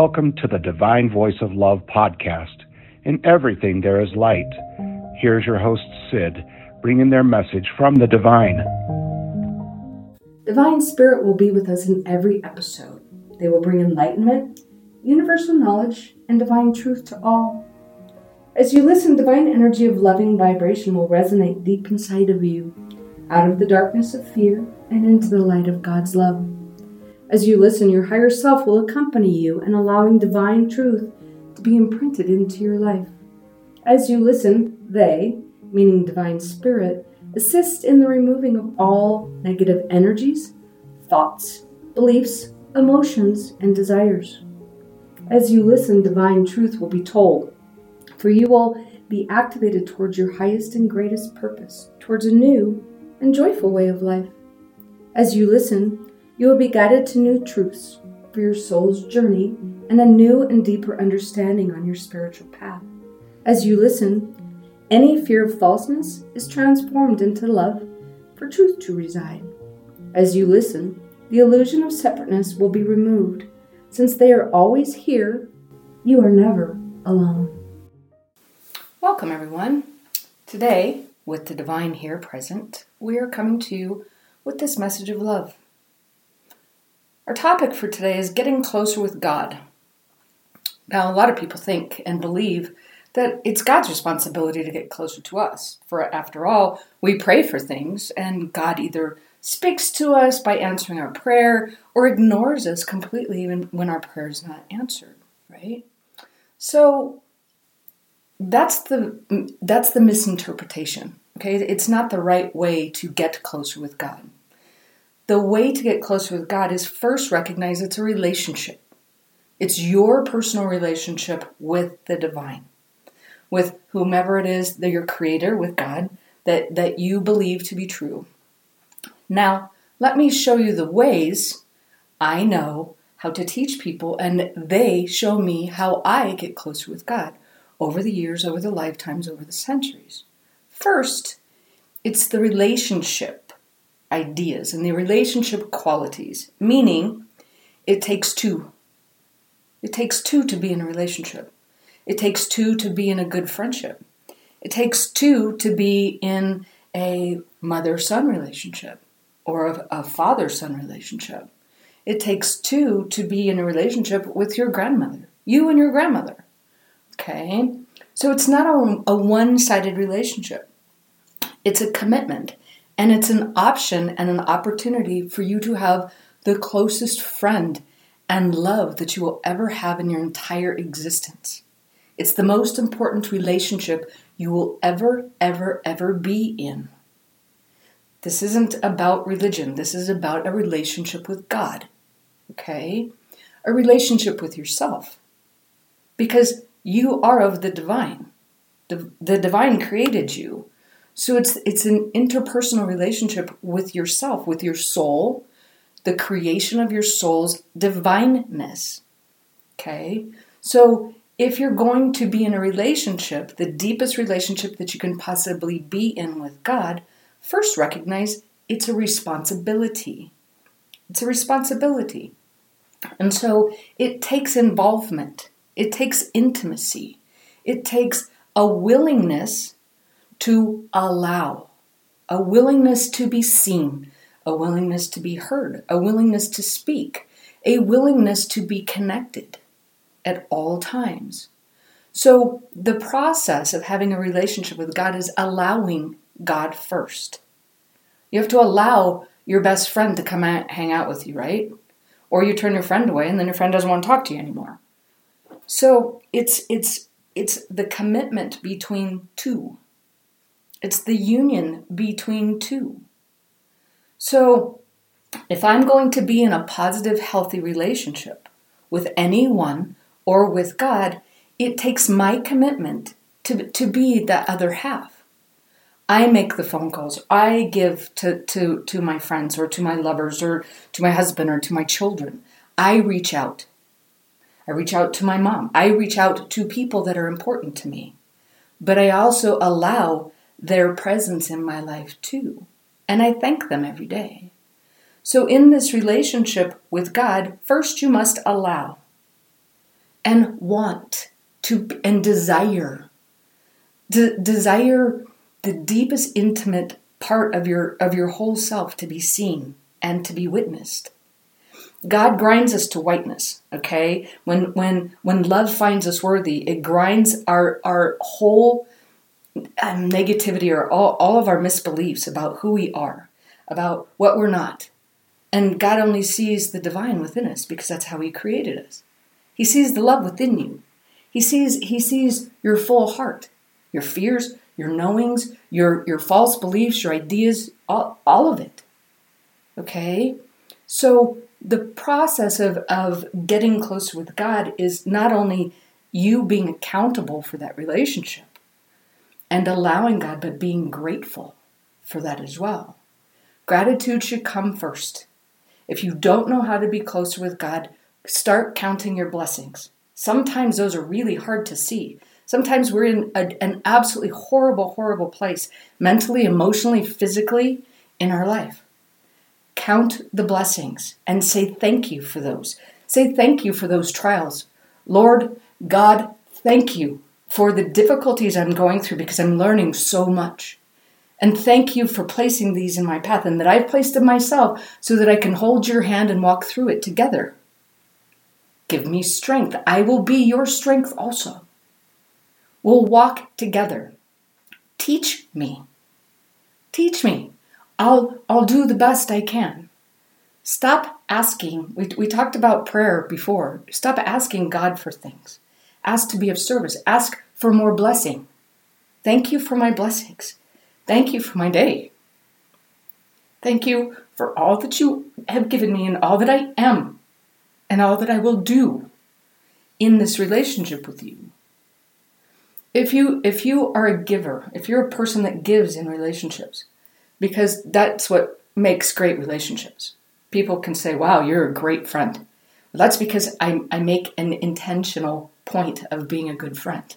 Welcome to the Divine Voice of Love podcast. In everything there is light. Here's your host, Sid, bringing their message from the divine. Divine Spirit will be with us in every episode. They will bring enlightenment, universal knowledge, and divine truth to all. As you listen, divine energy of loving vibration will resonate deep inside of you, out of the darkness of fear and into the light of God's love. As you listen, your higher self will accompany you in allowing divine truth to be imprinted into your life. As you listen, they, meaning Divine Spirit, assist in the removing of all negative energies, thoughts, beliefs, emotions, and desires. As you listen, divine truth will be told, for you will be activated towards your highest and greatest purpose, towards a new and joyful way of life. As you listen, you will be guided to new truths for your soul's journey and a new and deeper understanding on your spiritual path. As you listen, any fear of falseness is transformed into love for truth to reside. As you listen, the illusion of separateness will be removed. Since they are always here, you are never alone. Welcome, everyone. Today, with the divine here present, we are coming to you with this message of love. Our topic for today is getting closer with God. Now, a lot of people think and believe that it's God's responsibility to get closer to us. For after all, we pray for things, and God either speaks to us by answering our prayer or ignores us completely even when our prayer is not answered, right? So that's the misinterpretation, okay? It's not the right way to get closer with God. The way to get closer with God is first recognize it's a relationship. It's your personal relationship with the divine, with whomever it is, that your creator, with God, that you believe to be true. Now, let me show you the ways I know how to teach people, and they show me how I get closer with God over the years, over the lifetimes, over the centuries. First, it's the relationship ideas and the relationship qualities, meaning it takes two. It takes two to be in a relationship. It takes two to be in a good friendship. It takes two to be in a mother-son relationship or a father-son relationship. It takes two to be in a relationship with your grandmother, you and your grandmother. Okay? So it's not a one-sided relationship. It's a commitment. And it's an option and an opportunity for you to have the closest friend and love that you will ever have in your entire existence. It's the most important relationship you will ever, ever, ever be in. This isn't about religion. This is about a relationship with God. Okay? A relationship with yourself. Because you are of the divine. The divine created you. So it's an interpersonal relationship with yourself, with your soul, the creation of your soul's divineness. Okay? So if you're going to be in a relationship, the deepest relationship that you can possibly be in with God, first recognize it's a responsibility. It's a responsibility. And so it takes involvement. It takes intimacy. It takes a willingness to allow, a willingness to be seen, a willingness to be heard, a willingness to speak, a willingness to be connected at all times. So the process of having a relationship with God is allowing God first. You have to allow your best friend to come out, hang out with you, right? Or you turn your friend away and then your friend doesn't want to talk to you anymore. So it's the commitment between two. It's the union between two. So if I'm going to be in a positive, healthy relationship with anyone or with God, it takes my commitment to be the other half. I make the phone calls. I give to my friends or to my lovers or to my husband or to my children. I reach out. I reach out to my mom. I reach out to people that are important to me. But I also allow their presence in my life too. And I thank them every day. So in this relationship with God, first you must allow. and want to and desire desire the deepest intimate part of your whole self to be seen and to be witnessed. God grinds us to whiteness, okay? When love finds us worthy, it grinds our whole negativity or all of our misbeliefs about who we are, about what we're not. And God only sees the divine within us because that's how he created us. He sees the love within you. He sees your full heart, your fears, your knowings, your false beliefs, your ideas, all of it. Okay? So the process of getting closer with God is not only you being accountable for that relationship and allowing God, but being grateful for that as well. Gratitude should come first. If you don't know how to be closer with God, start counting your blessings. Sometimes those are really hard to see. Sometimes we're in an absolutely horrible, horrible place, mentally, emotionally, physically, in our life. Count the blessings and say thank you for those. Say thank you for those trials. Lord God, thank you for the difficulties I'm going through because I'm learning so much. And thank you for placing these in my path and that I've placed them myself so that I can hold your hand and walk through it together. Give me strength. I will be your strength also. We'll walk together. Teach me. Teach me. I'll do the best I can. Stop asking. We talked about prayer before. Stop asking God for things. Ask to be of service. Ask for more blessing. Thank you for my blessings. Thank you for my day. Thank you for all that you have given me and all that I am and all that I will do in this relationship with you. If you are a giver, if you're a person that gives in relationships, because that's what makes great relationships. People can say, wow, you're a great friend. Well, that's because I make an intentional point of being a good friend.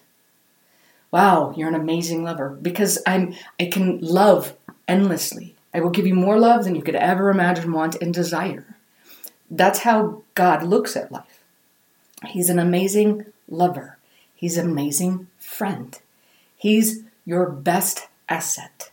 Wow, you're an amazing lover. Because I can love endlessly. I will give you more love than you could ever imagine, want, and desire. That's how God looks at life. He's an amazing lover. He's an amazing friend. He's your best asset.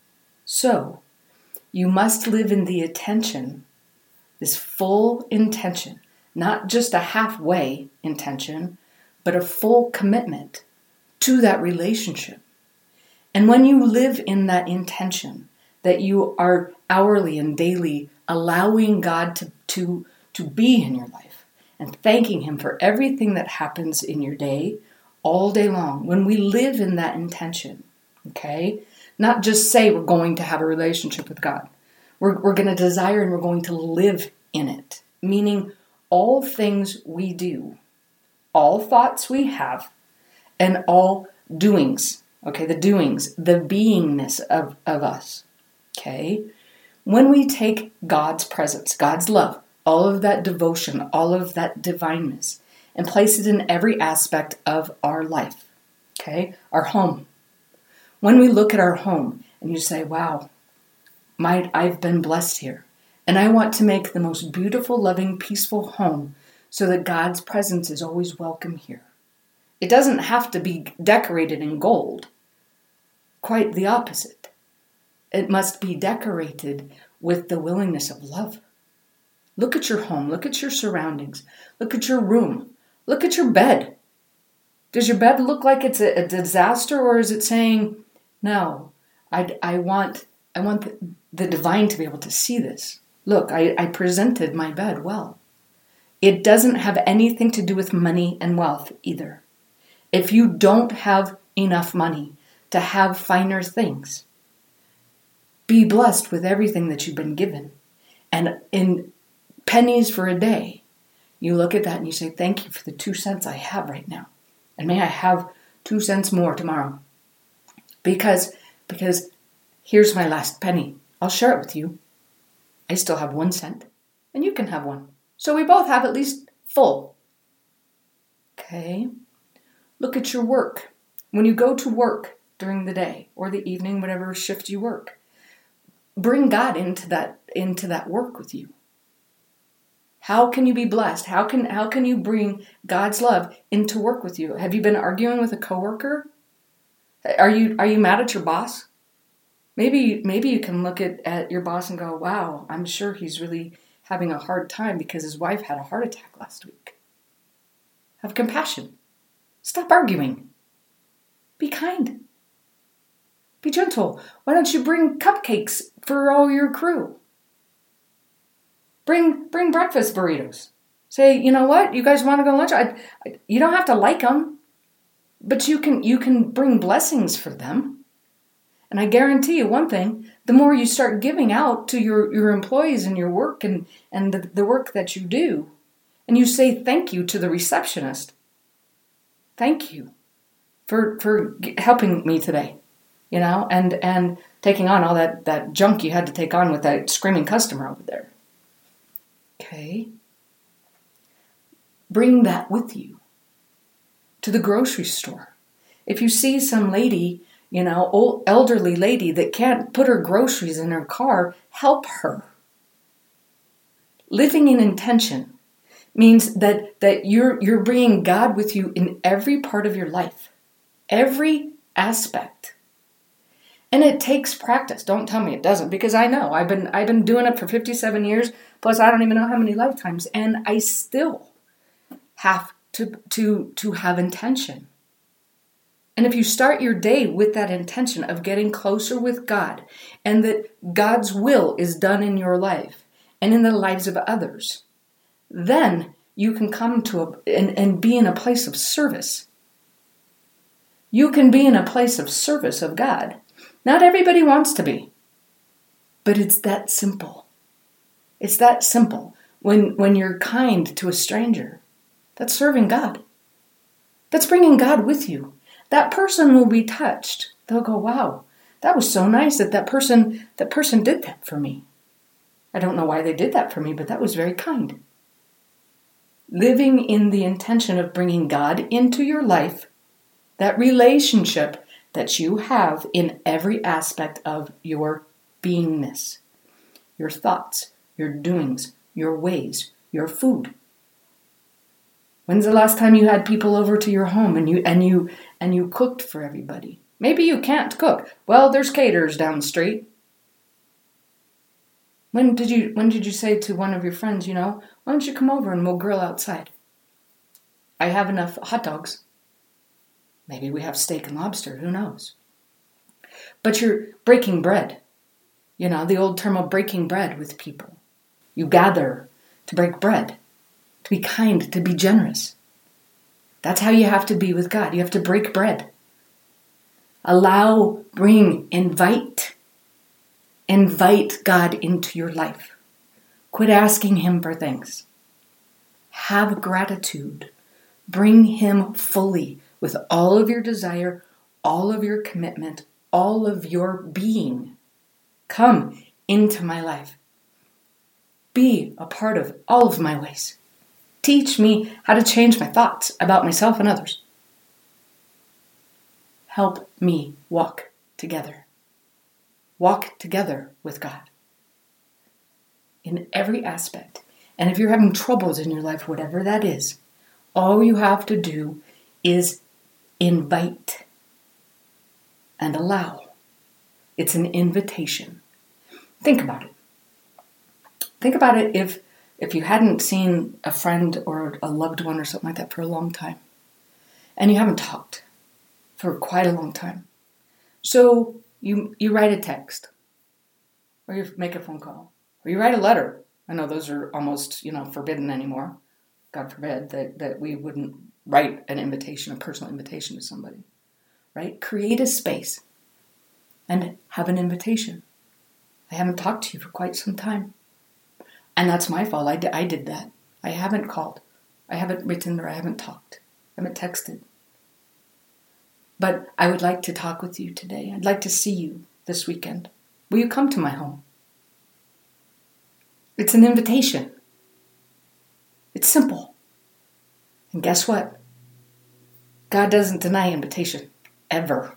So, you must live in the attention, this full intention, not just a halfway intention, but a full commitment to that relationship. And when you live in that intention, that you are hourly and daily allowing God to be in your life and thanking him for everything that happens in your day, all day long, when we live in that intention, okay? Not just say we're going to have a relationship with God. We're going to desire and we're going to live in it. Meaning all things we do, all thoughts we have, and all doings, okay? The doings, the beingness of us, okay? When we take God's presence, God's love, all of that devotion, all of that divineness, and place it in every aspect of our life, okay? Our home. When we look at our home and you say, wow, I've been blessed here. And I want to make the most beautiful, loving, peaceful home so that God's presence is always welcome here. It doesn't have to be decorated in gold. Quite the opposite. It must be decorated with the willingness of love. Look at your home. Look at your surroundings. Look at your room. Look at your bed. Does your bed look like it's a disaster, or is it saying, no, I want the divine to be able to see this. Look, I presented my bed well. It doesn't have anything to do with money and wealth either. If you don't have enough money to have finer things, be blessed with everything that you've been given. And in pennies for a day, you look at that and you say, thank you for the 2 cents I have right now. And may I have 2 cents more tomorrow. Because here's my last penny. I'll share it with you. I still have 1 cent and you can have one. So we both have at least full. Okay. Look at your work. When you go to work during the day or the evening, whatever shift you work, bring God into that work with you. How can you be blessed? How can you bring God's love into work with you? Have you been arguing with a coworker? Are you mad at your boss? Maybe you can look at your boss and go, wow, I'm sure he's really having a hard time because his wife had a heart attack last week. Have compassion. Stop arguing. Be kind. Be gentle. Why don't you bring cupcakes for all your crew? Bring breakfast burritos. Say, you know what? You guys want to go to lunch? You don't have to like them, but you can bring blessings for them. And I guarantee you one thing, the more you start giving out to your employees and your work and the work that you do, and you say thank you to the receptionist. Thank you for helping me today, and taking on all that junk you had to take on with that screaming customer over there. Okay. Bring that with you to the grocery store. If you see some lady, old elderly lady that can't put her groceries in her car, help her. Living in intention means that you're bringing God with you in every part of your life, every aspect. And it takes practice. Don't tell me it doesn't, because I know. I've been doing it for 57 years, plus I don't even know how many lifetimes, and I still have to have intention. And if you start your day with that intention of getting closer with God, and that God's will is done in your life and in the lives of others, then you can come and be in a place of service. You can be in a place of service of God. Not everybody wants to be, but it's that simple. It's that simple. When you're kind to a stranger, that's serving God. That's bringing God with you. That person will be touched. They'll go, wow, that was so nice that person did that for me. I don't know why they did that for me, but that was very kind. Living in the intention of bringing God into your life, that relationship that you have in every aspect of your beingness, your thoughts, your doings, your ways, your food. When's the last time you had people over to your home and you cooked for everybody? Maybe you can't cook. Well, there's caterers down the street. When did you say to one of your friends, why don't you come over and we'll grill outside? I have enough hot dogs. Maybe we have steak and lobster, who knows? But you're breaking bread. The old term of breaking bread with people. You gather to break bread, to be kind, to be generous. That's how you have to be with God. You have to break bread. Invite God into your life. Quit asking Him for things. Have gratitude. Bring Him fully with all of your desire, all of your commitment, all of your being. Come into my life. Be a part of all of my ways. Teach me how to change my thoughts about myself and others. Help me walk together. Walk together with God. In every aspect. And if you're having troubles in your life, whatever that is, all you have to do is invite and allow. It's an invitation. Think about it. Think about it if you hadn't seen a friend or a loved one or something like that for a long time. And you haven't talked for quite a long time. So you write a text. Or you make a phone call. Or you write a letter. I know those are almost, forbidden anymore. God forbid that we wouldn't write an invitation, a personal invitation to somebody. Right? Create a space and have an invitation. I haven't talked to you for quite some time. And that's my fault. I did that. I haven't called. I haven't written or I haven't talked. I haven't texted. But I would like to talk with you today. I'd like to see you this weekend. Will you come to my home? It's an invitation. It's simple. And guess what? God doesn't deny invitation. Ever.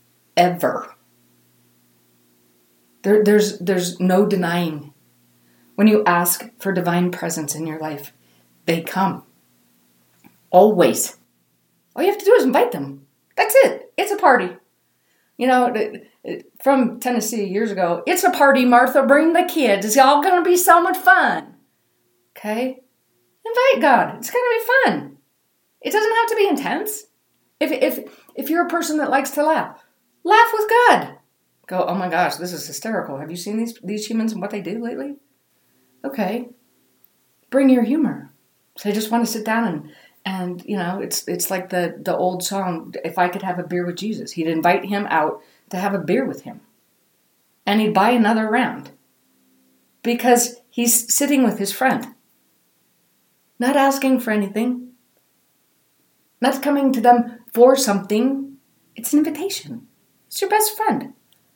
Ever. There's no denying When you ask for divine presence in your life, they come. Always. All you have to do is invite them. That's it. It's a party. You know, from Tennessee years ago, it's a party, Martha. Bring the kids. It's all going to be so much fun. Okay? Invite God. It's going to be fun. It doesn't have to be intense. If you're a person that likes to laugh with God. Go, oh my gosh, this is hysterical. Have you seen these humans and what they do lately? Okay. Bring your humor. So I just want to sit down and you know, it's like the old song, If I Could Have a Beer with Jesus. He'd invite him out to have a beer with him. And he'd buy another round. Because he's sitting with his friend. Not asking for anything. Not coming to them for something. It's an invitation. It's your best friend.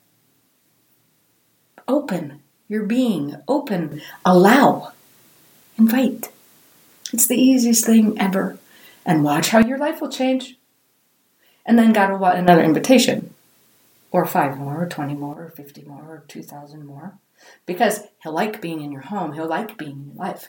Open your being. Open. Allow. Invite. It's the easiest thing ever. And watch how your life will change. And then God will want another invitation. Or 5 more, or 20 more, or 50 more, or 2,000 more. Because he'll like being in your home. He'll like being in your life.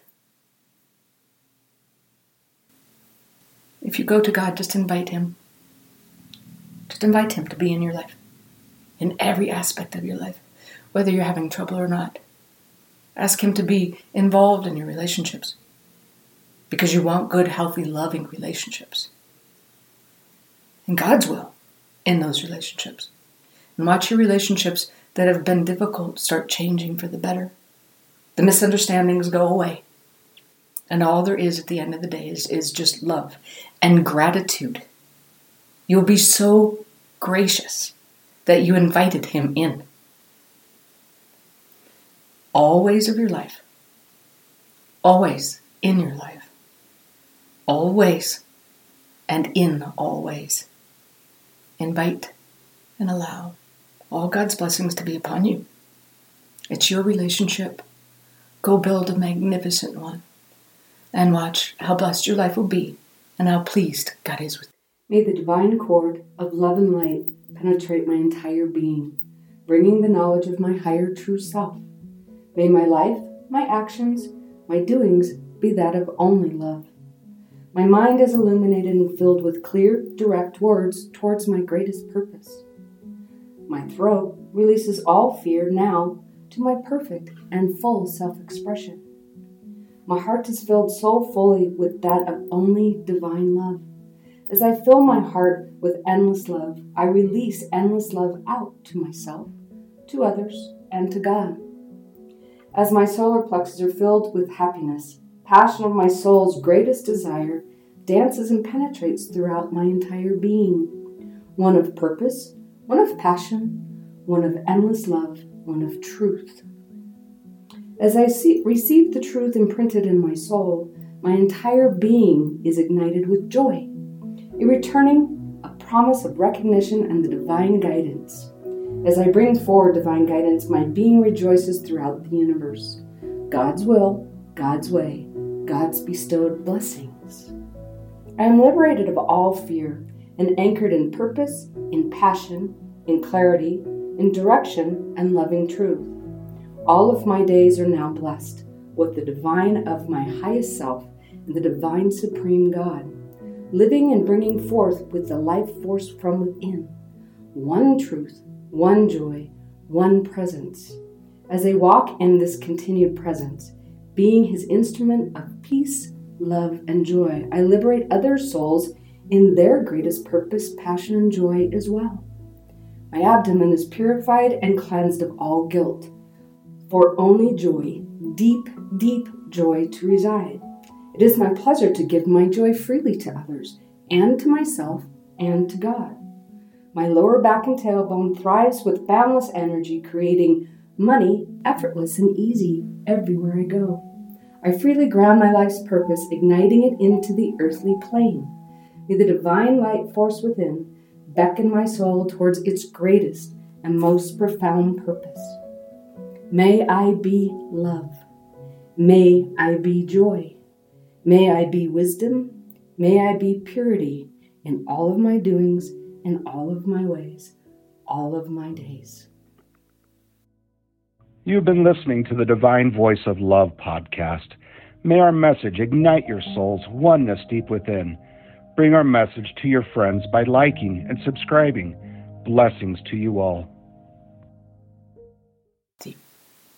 If you go to God, just invite him. Just invite him to be in your life. In every aspect of your life. Whether you're having trouble or not. Ask him to be involved in your relationships. Because you want good, healthy, loving relationships. And God's will in those relationships. And watch your relationships that have been difficult start changing for the better. The misunderstandings go away. And all there is at the end of the day is just love and gratitude. You'll be so gracious that you invited him in. All ways of your life. Always in your life. Always and in all ways. Invite and allow all God's blessings to be upon you. It's your relationship. Go build a magnificent one. And watch how blessed your life will be and how pleased God is with you. May the divine cord of love and light penetrate my entire being, bringing the knowledge of my higher true self. May my life, my actions, my doings be that of only love. My mind is illuminated and filled with clear, direct words towards my greatest purpose. My throat releases all fear now to my perfect and full self-expression. My heart is filled so fully with that of only divine love. As I fill my heart with endless love, I release endless love out to myself, to others, and to God. As my solar plexus are filled with happiness, passion of my soul's greatest desire dances and penetrates throughout my entire being. One of purpose, one of passion, one of endless love, one of truth. As I receive the truth imprinted in my soul, my entire being is ignited with joy, a returning, a promise of recognition and the divine guidance. As I bring forward divine guidance, my being rejoices throughout the universe. God's will, God's way, God's bestowed blessings. I am liberated of all fear and anchored in purpose, in passion, in clarity, in direction, and loving truth. All of my days are now blessed with the divine of my highest self and the divine supreme God, living and bringing forth with the life force from within. One truth, one joy, one presence. As I walk in this continued presence, being his instrument of peace, love, and joy, I liberate other souls in their greatest purpose, passion, and joy as well. My abdomen is purified and cleansed of all guilt, for only joy, deep, deep joy to reside. It is my pleasure to give my joy freely to others, and to myself, and to God. My lower back and tailbone thrives with boundless energy, creating money effortless and easy everywhere I go. I freely ground my life's purpose, igniting it into the earthly plane. May the divine light force within beckon my soul towards its greatest and most profound purpose. May I be love. May I be joy. May I be wisdom. May I be purity in all of my doings, in all of my ways, all of my days. You've been listening to the Divine Voice of Love podcast. May our message ignite your soul's oneness deep within. Bring our message to your friends by liking and subscribing. Blessings to you all.